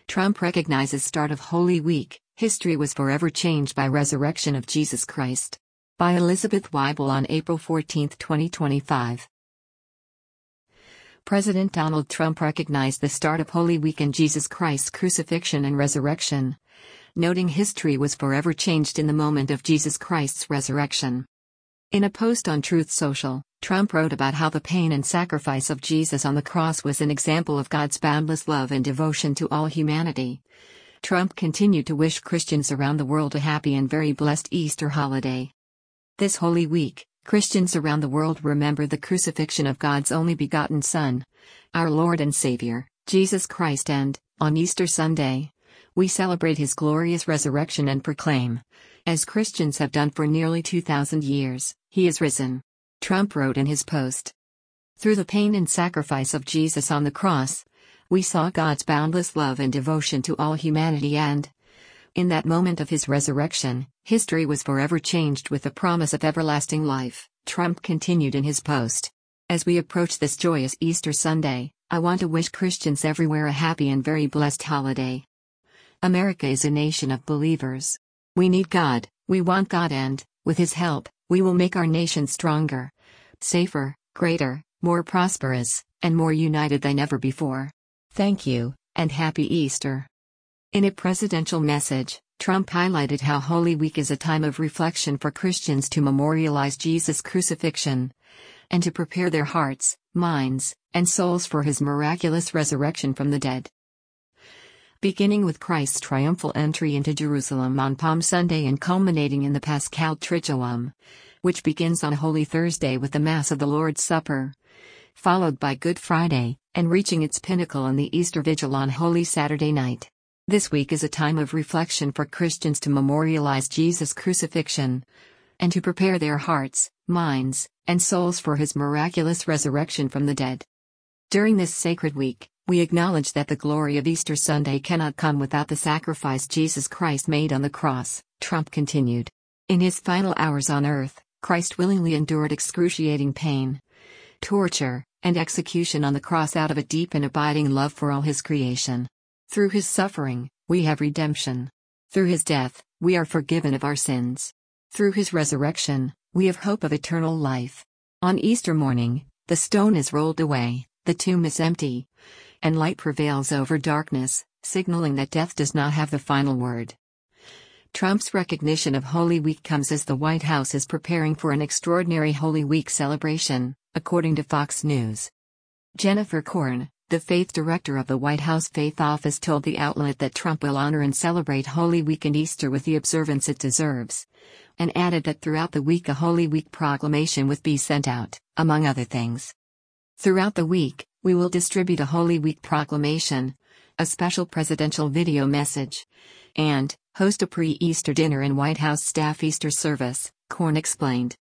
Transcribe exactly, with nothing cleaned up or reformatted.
Trump recognizes start of Holy Week, history was forever changed by resurrection of Jesus Christ. By Elizabeth Weibel on April fourteenth, twenty twenty-five. President Donald Trump recognized the start of Holy Week and Jesus Christ's crucifixion and resurrection, noting history was forever changed in the moment of Jesus Christ's resurrection. In a post on Truth Social, Trump wrote about how the pain and sacrifice of Jesus on the cross was an example of God's boundless love and devotion to all humanity. Trump continued to wish Christians around the world a happy and very blessed Easter holiday. This Holy Week, Christians around the world remember the crucifixion of God's only begotten Son, our Lord and Savior, Jesus Christ, and, on Easter Sunday, we celebrate His glorious resurrection and proclaim, as Christians have done for nearly two thousand years, He is risen. Trump wrote in his post. Through the pain and sacrifice of Jesus on the cross, we saw God's boundless love and devotion to all humanity, and, in that moment of His resurrection, history was forever changed with the promise of everlasting life, Trump continued in his post. As we approach this joyous Easter Sunday, I want to wish Christians everywhere a happy and very blessed holiday. America is a nation of believers. We need God, we want God, and, with His help, we will make our nation stronger, safer, greater, more prosperous, and more united than ever before. Thank you, and Happy Easter. In a presidential message, Trump highlighted how Holy Week is a time of reflection for Christians to memorialize Jesus' crucifixion, and to prepare their hearts, minds, and souls for His miraculous resurrection from the dead. Beginning with Christ's triumphal entry into Jerusalem on Palm Sunday and culminating in the Paschal Triduum, which begins on Holy Thursday with the Mass of the Lord's Supper, followed by Good Friday, and reaching its pinnacle in the Easter Vigil on Holy Saturday night. This week is a time of reflection for Christians to memorialize Jesus' crucifixion, and to prepare their hearts, minds, and souls for His miraculous resurrection from the dead. During this sacred week, we acknowledge that the glory of Easter Sunday cannot come without the sacrifice Jesus Christ made on the cross, Trump continued. In His final hours on earth, Christ willingly endured excruciating pain, torture, and execution on the cross out of a deep and abiding love for all His creation. Through His suffering, we have redemption. Through His death, we are forgiven of our sins. Through His resurrection, we have hope of eternal life. On Easter morning, the stone is rolled away, the tomb is empty, and light prevails over darkness, signaling that death does not have the final word. Trump's recognition of Holy Week comes as the White House is preparing for an extraordinary Holy Week celebration, according to Fox News. Jennifer Korn, the faith director of the White House Faith Office, told the outlet that Trump will honor and celebrate Holy Week and Easter with the observance it deserves, and added that throughout the week a Holy Week proclamation would be sent out, among other things. Throughout the week, we will distribute a Holy Week proclamation, a special presidential video message, and host a pre-Easter dinner and White House staff Easter service, Korn explained.